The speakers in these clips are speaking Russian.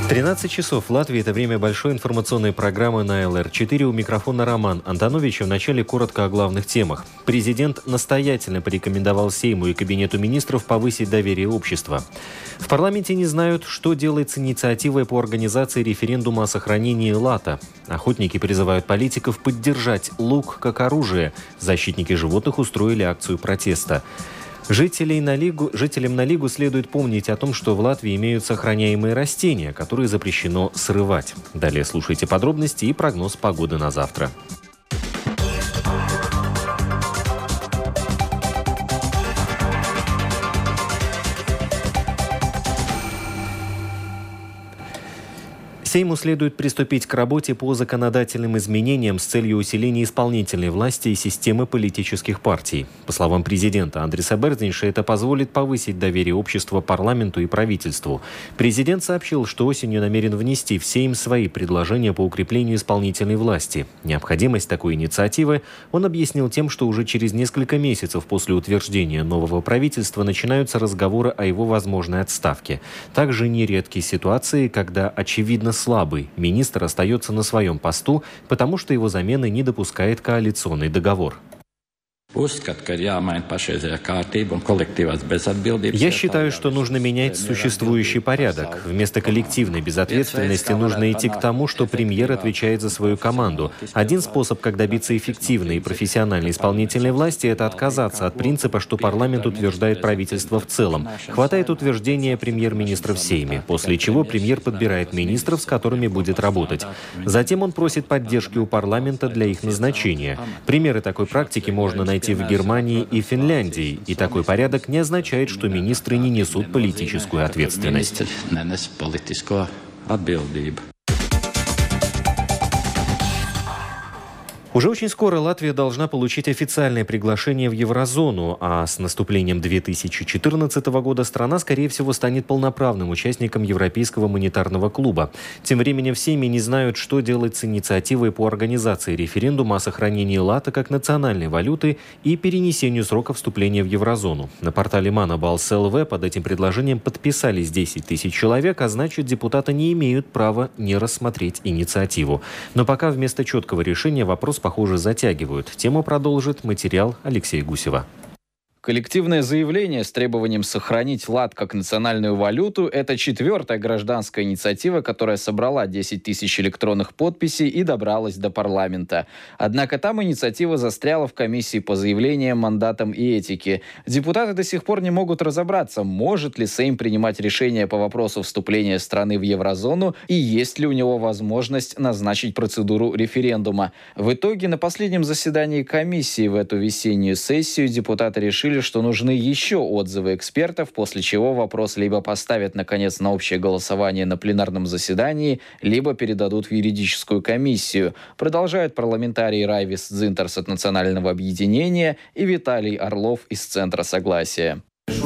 13 часов в Латвии – это время большой информационной программы на ЛР4. У микрофона Роман Антонович. Вначале коротко о главных темах. Президент настоятельно порекомендовал Сейму и Кабинету министров повысить доверие общества. В парламенте не знают, что делать с инициативой по организации референдума о сохранении лата. Охотники призывают политиков поддержать лук как оружие. Защитники животных устроили акцию протеста. Жителям на Лигу следует помнить о том, что в Латвии имеются охраняемые растения, которые запрещено срывать. Далее слушайте подробности и прогноз погоды на завтра. Сейму следует приступить к работе по законодательным изменениям с целью усиления исполнительной власти и системы политических партий. По словам президента Андриса Берзинша, это позволит повысить доверие общества парламенту и правительству. Президент сообщил, что осенью намерен внести в Сейм свои предложения по укреплению исполнительной власти. Необходимость такой инициативы он объяснил тем, что уже через несколько месяцев после утверждения нового правительства начинаются разговоры о его возможной отставке. Также нередки ситуации, когда очевидно слабый министр остается на своем посту, потому что его замены не допускает коалиционный договор. Я считаю, что нужно менять существующий порядок. Вместо коллективной безответственности нужно идти к тому, что премьер отвечает за свою команду. Один способ, как добиться эффективной и профессиональной исполнительной власти, это отказаться от принципа, что парламент утверждает правительство в целом. Хватает утверждения премьер-министра в Сейме, после чего премьер подбирает министров, с которыми будет работать. Затем он просит поддержки у парламента для их назначения. Примеры такой практики можно найти в Германии и Финляндии. И такой порядок не означает, что министры не несут политическую ответственность. Уже очень скоро Латвия должна получить официальное приглашение в еврозону, а с наступлением 2014 года страна, скорее всего, станет полноправным участником Европейского монетарного клуба. Тем временем в Сейме не знают, что делать с инициативой по организации референдума о сохранении лата как национальной валюты и перенесению срока вступления в еврозону. На портале Манабалс.ЛВ под этим предложением подписались 10 тысяч человек, а значит, депутаты не имеют права не рассмотреть инициативу. Но пока вместо четкого решения вопрос, похоже, затягивают. Тему продолжит материал Алексея Гусева. Коллективное заявление с требованием сохранить лат как национальную валюту – это четвертая гражданская инициатива, которая собрала 10 тысяч электронных подписей и добралась до парламента. Однако там инициатива застряла в комиссии по заявлениям, мандатам и этике. Депутаты до сих пор не могут разобраться, может ли Сейм принимать решения по вопросу вступления страны в еврозону и есть ли у него возможность назначить процедуру референдума. В итоге на последнем заседании комиссии в эту весеннюю сессию депутаты решили, что нужны еще отзывы экспертов, после чего вопрос либо поставят, наконец, на общее голосование на пленарном заседании, либо передадут в юридическую комиссию. Продолжают парламентарии Райвис Дзинтерс от Национального объединения и Виталий Орлов из Центра согласия.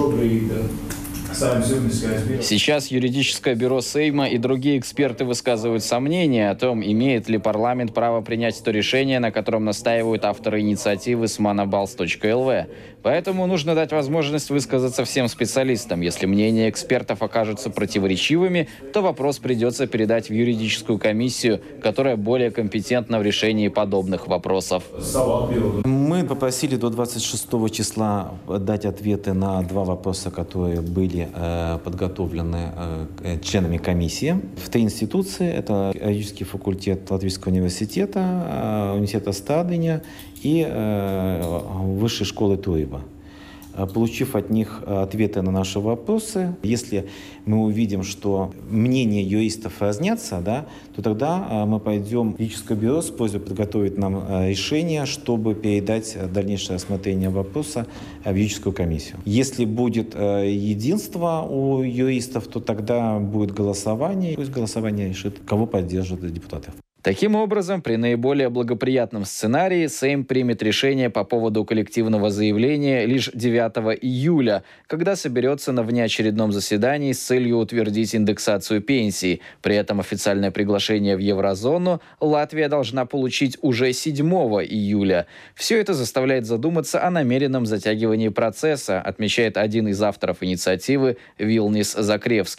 Сейчас юридическое бюро Сейма и другие эксперты высказывают сомнения о том, имеет ли парламент право принять то решение, на котором настаивают авторы инициативы с manabals.lv. Поэтому нужно дать возможность высказаться всем специалистам. Если мнения экспертов окажутся противоречивыми, то вопрос придется передать в юридическую комиссию, которая более компетентна в решении подобных вопросов. Мы попросили до 26 числа дать ответы на два вопроса, которые были подготовлены членами комиссии. В три институции. Это юридический факультет Латвийского университета, университета Страдыня и Высшей школы Туриба. Получив от них ответы на наши вопросы, если мы увидим, что мнения юристов разнятся, то тогда мы пойдем в юридическое бюро с просьбой подготовить нам решение, чтобы передать дальнейшее рассмотрение вопроса в юридическую комиссию. Если будет единство у юристов, то тогда будет голосование, и пусть голосование решит, кого поддержат депутатов. Таким образом, при наиболее благоприятном сценарии Сейм примет решение по поводу коллективного заявления лишь 9 июля, когда соберется на внеочередном заседании с целью утвердить индексацию пенсий. При этом официальное приглашение в еврозону Латвия должна получить уже 7 июля. Все это заставляет задуматься о намеренном затягивании процесса, отмечает один из авторов инициативы Вилнис Закревскис.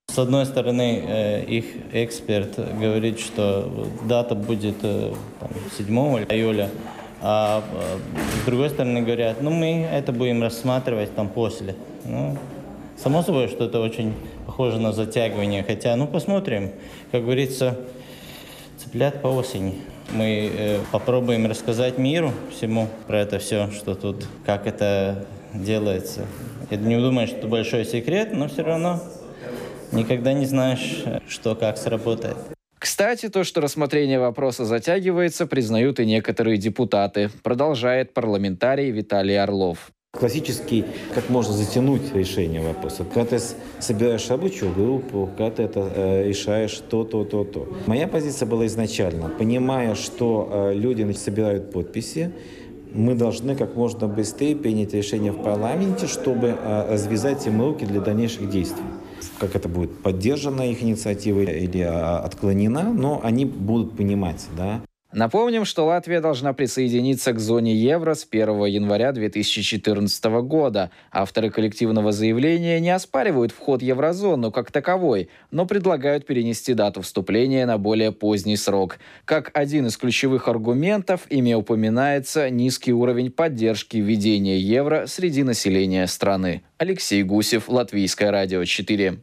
С одной стороны, их эксперт говорит, что дата будет 7 июля, а с другой стороны говорят, мы это будем рассматривать после. Само собой, что это очень похоже на затягивание, хотя, посмотрим, как говорится, цыплят по осени. Мы попробуем рассказать миру всему про это все, что тут, как это делается. Я не думаю, что это большой секрет, но все равно никогда не знаешь, что как сработает. Кстати, то, что рассмотрение вопроса затягивается, признают и некоторые депутаты. Продолжает парламентарий Виталий Орлов. Классический, как можно затянуть решение вопроса. Когда ты собираешь рабочую группу, когда ты это решаешь то. Моя позиция была изначально, понимая, что люди собирают подписи, мы должны как можно быстрее принять решение в парламенте, чтобы развязать им руки для дальнейших действий. Как это будет, поддержана их инициатива или отклонена, но они будут понимать, да. Напомним, что Латвия должна присоединиться к зоне евро с 1 января 2014 года. Авторы коллективного заявления не оспаривают вход в еврозону как таковой, но предлагают перенести дату вступления на более поздний срок. Как один из ключевых аргументов ими упоминается низкий уровень поддержки введения евро среди населения страны. Алексей Гусев, Латвийское радио 4.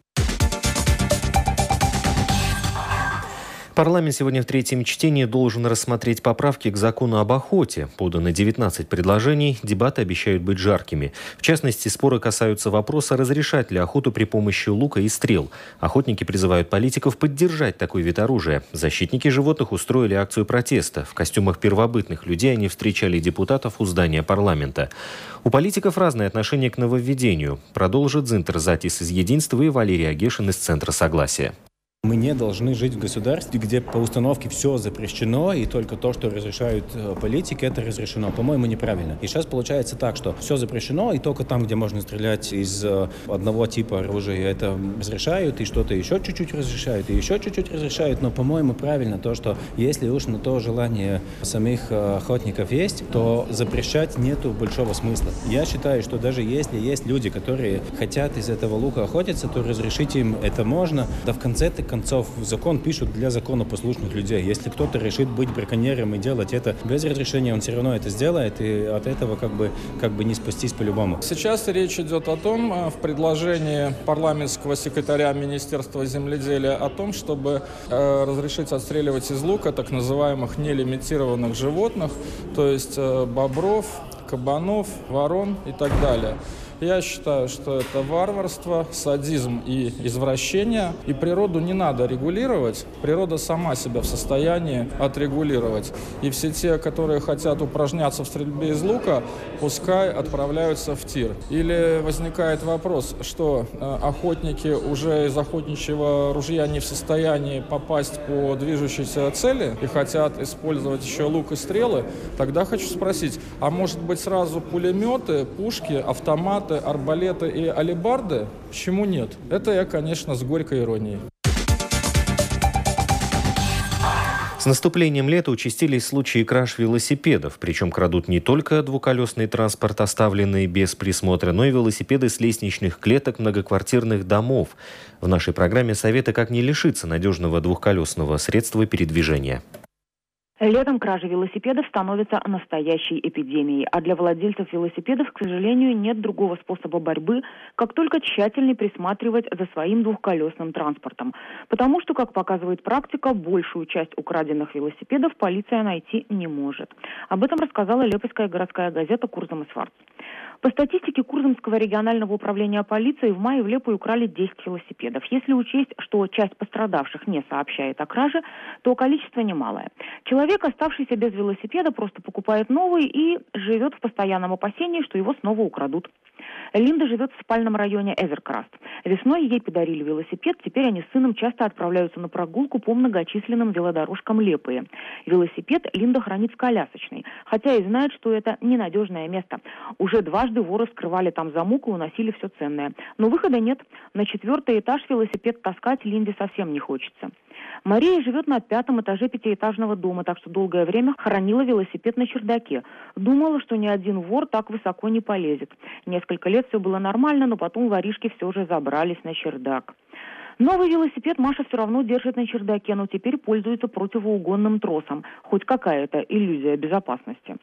Парламент сегодня в третьем чтении должен рассмотреть поправки к закону об охоте. Подано 19 предложений, дебаты обещают быть жаркими. В частности, споры касаются вопроса, разрешать ли охоту при помощи лука и стрел. Охотники призывают политиков поддержать такой вид оружия. Защитники животных устроили акцию протеста. В костюмах первобытных людей они встречали депутатов у здания парламента. У политиков разное отношение к нововведению. Продолжит Зинтер Затис из «Единства» и Валерий Агешин из Центра согласия. Мы не должны жить в государстве, где по установке все запрещено, и только то, что разрешают политики, это разрешено. По-моему, неправильно. И сейчас получается так, что все запрещено, и только там, где можно стрелять из одного типа оружия, это разрешают, и что-то еще чуть-чуть разрешают, и еще чуть-чуть разрешают. Но, по-моему, правильно то, что если уж на то желание самих охотников есть, то запрещать нету большого смысла. Я считаю, что даже если есть люди, которые хотят из этого лука охотиться, то разрешить им это можно. Да в конце концов, закон пишут для законопослушных людей. Если кто-то решит быть браконьером и делать это без разрешения, он все равно это сделает, и от этого как бы не спастись по-любому. Сейчас речь идет о том, в предложении парламентского секретаря Министерства земледелия, о том, чтобы разрешить отстреливать из лука так называемых нелимитированных животных, то есть бобров, кабанов, ворон и так далее. Я считаю, что это варварство, садизм и извращение. И природу не надо регулировать. Природа сама себя в состоянии отрегулировать. И все те, которые хотят упражняться в стрельбе из лука, пускай отправляются в тир. Или возникает вопрос, что охотники уже из охотничьего ружья не в состоянии попасть по движущейся цели и хотят использовать еще лук и стрелы. Тогда хочу спросить, а может быть сразу пулеметы, пушки, автоматы, арбалеты и алебарды? Почему нет? Это я, конечно, с горькой иронией. С наступлением лета участились случаи краж велосипедов. Причем крадут не только двухколесный транспорт, оставленный без присмотра, но и велосипеды с лестничных клеток многоквартирных домов. В нашей программе советы, как не лишиться надежного двухколесного средства передвижения. Летом кражи велосипедов становятся настоящей эпидемией, а для владельцев велосипедов, к сожалению, нет другого способа борьбы, как только тщательно присматривать за своим двухколесным транспортом. Потому что, как показывает практика, большую часть украденных велосипедов полиция найти не может. Об этом рассказала Лепойская городская газета «Курзам и Сварц». По статистике Курзамского регионального управления полиции в мае в Лепой украли 10 велосипедов. Если учесть, что часть пострадавших не сообщает о краже, то количество немалое. Человек, оставшийся без велосипеда, просто покупает новый и живет в постоянном опасении, что его снова украдут. Линда живет в спальном районе Эзеркраст. Весной ей подарили велосипед, теперь они с сыном часто отправляются на прогулку по многочисленным велодорожкам Лепые. Велосипед Линда хранит в колясочной, хотя и знает, что это ненадежное место. Уже дважды воры вскрывали там замок и уносили все ценное. Но выхода нет. На 4-й этаж велосипед таскать Линде совсем не хочется. Мария живет на 5-м этаже 5-этажного дома, так что долгое время хранила велосипед на чердаке. Думала, что ни один вор так высоко не полезет. Несколько лет все было нормально, но потом воришки все же забрались на чердак. Новый велосипед Маша все равно держит на чердаке, но теперь пользуется противоугонным тросом. Хоть какая-то иллюзия безопасности.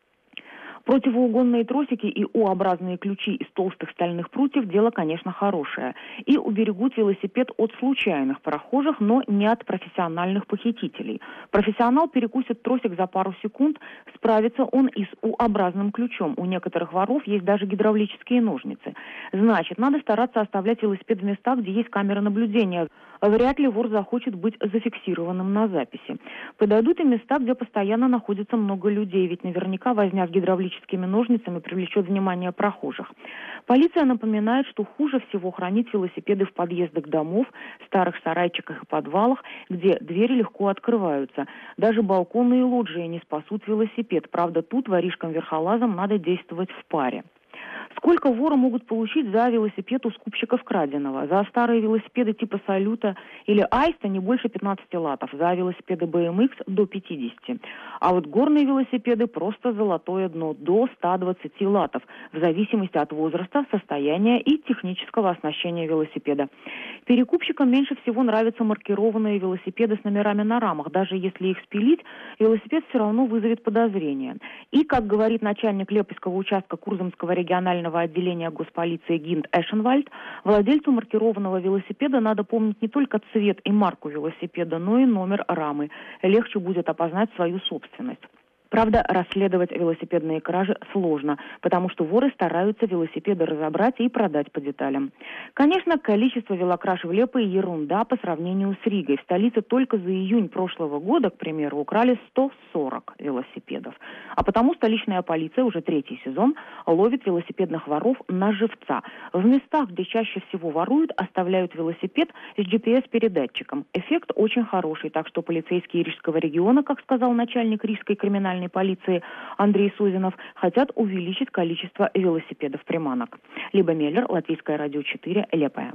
Противоугонные тросики и U-образные ключи из толстых стальных прутьев – дело, конечно, хорошее. И уберегут велосипед от случайных прохожих, но не от профессиональных похитителей. Профессионал перекусит тросик за пару секунд, справится он и с U-образным ключом. У некоторых воров есть даже гидравлические ножницы. Значит, надо стараться оставлять велосипед в местах, где есть камеры наблюдения. Вряд ли вор захочет быть зафиксированным на записи. Подойдут и места, где постоянно находится много людей, ведь наверняка возня с гидравлическими ножницами привлечет внимание прохожих. Полиция напоминает, что хуже всего хранить велосипеды в подъездах домов, старых сарайчиках и подвалах, где двери легко открываются. Даже балконы и лоджии не спасут велосипед. Правда, тут воришкам-верхолазам надо действовать в паре. Сколько воры могут получить за велосипед у скупщиков краденого? За старые велосипеды типа «Салюта» или «Айста» не больше 15 латов, за велосипеды BMX до 50. А вот горные велосипеды просто золотое дно, до 120 латов, в зависимости от возраста, состояния и технического оснащения велосипеда. Перекупщикам меньше всего нравятся маркированные велосипеды с номерами на рамах. Даже если их спилить, велосипед все равно вызовет подозрения. И, как говорит начальник Лепойского участка Курзамского регионального отделения госполиции Гинт Эшенвальд, владельцу маркированного велосипеда надо помнить не только цвет и марку велосипеда, но и номер рамы. Легче будет опознать свою собственность. Правда, расследовать велосипедные кражи сложно, потому что воры стараются велосипеды разобрать и продать по деталям. Конечно, количество велокраж в Лепое ерунда по сравнению с Ригой. В столице только за июнь прошлого года, к примеру, украли 140 велосипедов. А потому столичная полиция уже 3-й сезон ловит велосипедных воров на живца. В местах, где чаще всего воруют, оставляют велосипед с GPS-передатчиком. Эффект очень хороший, так что полицейские Рижского региона, как сказал начальник Рижской криминальной полиции Андрей Созинов, хотят увеличить количество велосипедов-приманок. Либа Меллер, Латвийское радио 4, Лепая.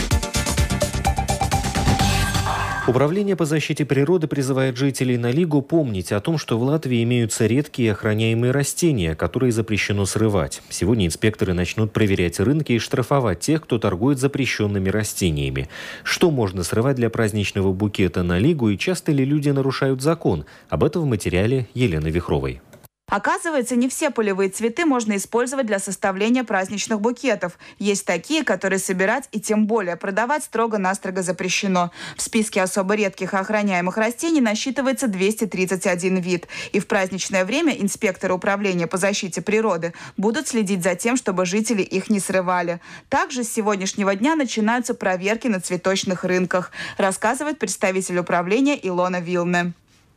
Управление по защите природы призывает жителей на Лигу помнить о том, что в Латвии имеются редкие охраняемые растения, которые запрещено срывать. Сегодня инспекторы начнут проверять рынки и штрафовать тех, кто торгует запрещенными растениями. Что можно срывать для праздничного букета на Лигу и часто ли люди нарушают закон? Об этом в материале Елены Вихровой. Оказывается, не все полевые цветы можно использовать для составления праздничных букетов. Есть такие, которые собирать и тем более продавать строго-настрого запрещено. В списке особо редких и охраняемых растений насчитывается 231 вид. И в праздничное время инспекторы управления по защите природы будут следить за тем, чтобы жители их не срывали. Также с сегодняшнего дня начинаются проверки на цветочных рынках, рассказывает представитель управления Илона Вилне.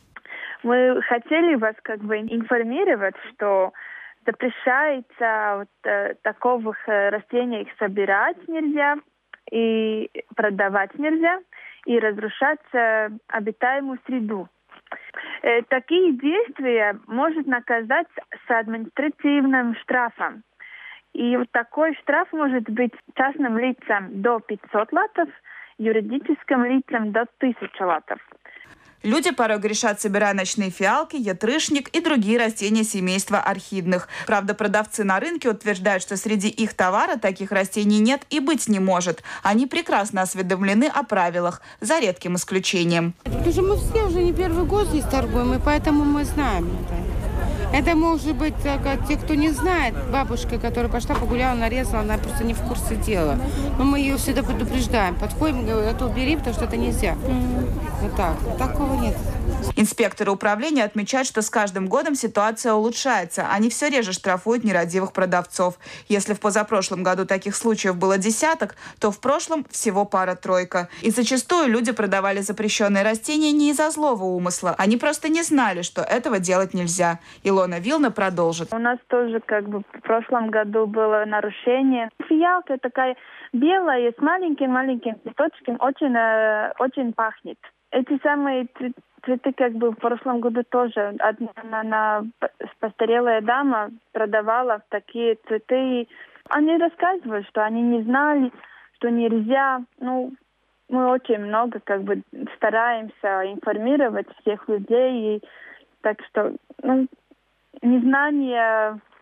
Мы хотели вас информировать, что запрещается таковых растений, их собирать нельзя, и продавать нельзя, и разрушать обитаемую среду. Такие действия может наказать с административным штрафом. И такой штраф может быть частным лицам до 500 латов, юридическим лицам до 1000 латов. Люди порой грешат, собирая ночные фиалки, ятрышник и другие растения семейства орхидных. Правда, продавцы на рынке утверждают, что среди их товара таких растений нет и быть не может. Они прекрасно осведомлены о правилах, за редким исключением. Потому что мы все уже не первый год здесь торгуем, и поэтому мы знаем это. Это может быть те, кто не знает. Бабушка, которая пошла, погуляла, нарезала, она просто не в курсе дела. Но мы ее всегда предупреждаем. Подходим, говорим, это убери, потому что это нельзя. Вот так. Такого нет. Инспекторы управления отмечают, что с каждым годом ситуация улучшается. Они все реже штрафуют нерадивых продавцов. Если в позапрошлом году таких случаев было десяток, то в прошлом всего пара-тройка. И зачастую люди продавали запрещенные растения не из-за злого умысла. Они просто не знали, что этого делать нельзя. Илона Вилна продолжит. У нас тоже в прошлом году было нарушение. Фиалка такая белая, с маленьким-маленьким цветочком, очень пахнет. Эти самые цветы в прошлом году тоже одна постарелая дама продавала такие цветы. Они рассказывают, что они не знали, что нельзя. Мы очень много стараемся информировать всех людей. И, так что незнание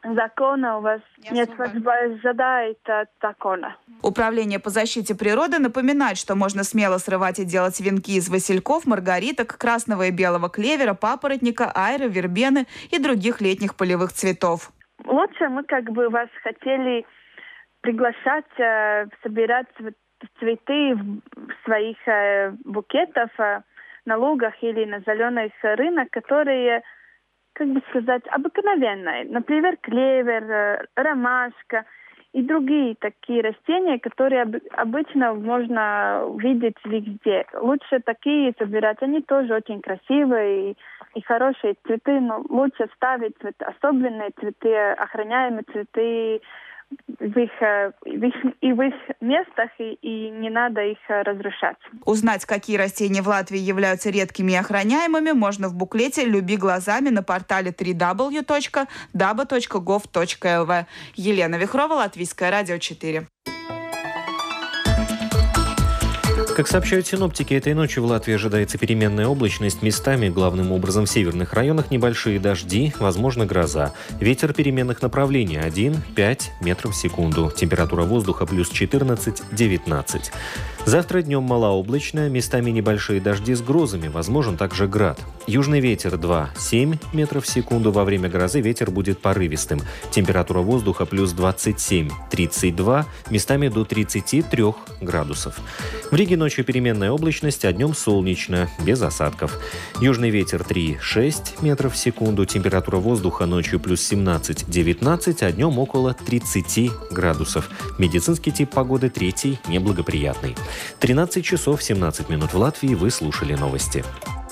закона, у вас не освобождает от закона. Управление по защите природы напоминает, что можно смело срывать и делать венки из васильков, маргариток, красного и белого клевера, папоротника, айры, вербены и других летних полевых цветов. Лучше мы вас хотели приглашать собирать цветы в своих букетах на лугах или на зеленых рынках, которые, обыкновенные. Например, клевер, ромашка и другие такие растения, которые обычно можно видеть везде. Лучше такие собирать. Они тоже очень красивые и хорошие цветы, но лучше ставить особенные цветы, охраняемые цветы в их местах, и не надо их разрушать. Узнать, какие растения в Латвии являются редкими и охраняемыми, можно в буклете «Люби глазами» на портале www.daba.gov.lv. Елена Вихрова, Латвийское радио 4. Как сообщают синоптики, этой ночью в Латвии ожидается переменная облачность. Местами, главным образом в северных районах, небольшие дожди, возможно гроза. Ветер переменных направлений 1-5 метров в секунду. Температура воздуха плюс 14-19. Завтра днем малооблачно, местами небольшие дожди с грозами, возможен также град. Южный ветер 2-7 метров в секунду. Во время грозы ветер будет порывистым. Температура воздуха плюс 27-32, местами до 33 градусов. В Риге ночью переменная облачность, а днем солнечно, без осадков. Южный ветер 3-6 метров в секунду. Температура воздуха ночью плюс 17-19, а днем около 30 градусов. Медицинский тип погоды третий, неблагоприятный. 13 часов 17 минут в Латвии. Вы слушали новости.